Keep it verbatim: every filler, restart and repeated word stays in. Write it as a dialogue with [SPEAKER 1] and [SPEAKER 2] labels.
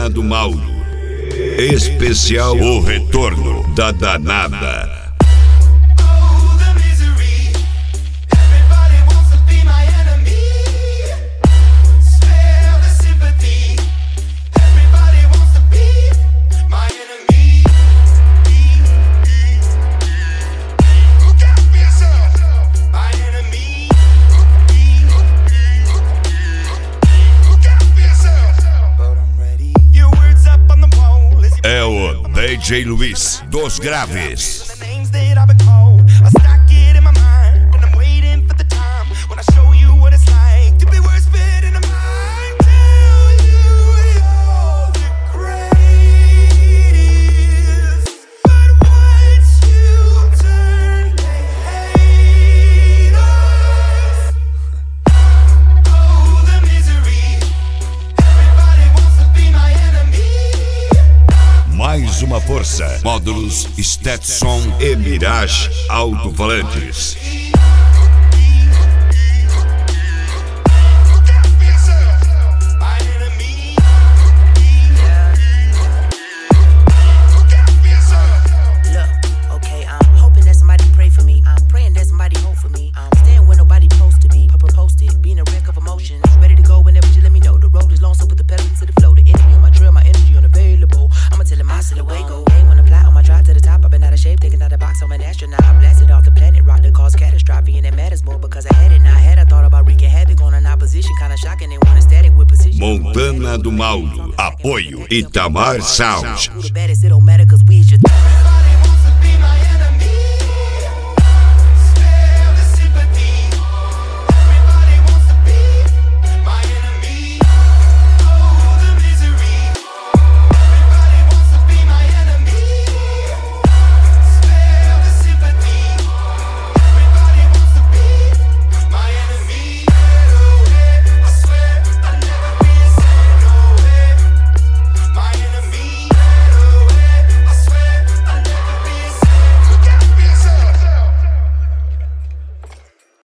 [SPEAKER 1] Montana do Mauro. Especial O Retorno da Danada. É o D J Luiz dos Graves. Mais uma força. Módulos Stetson e Mirage alto-falantes. Montana do Mauro. Apoio Itamar Sound.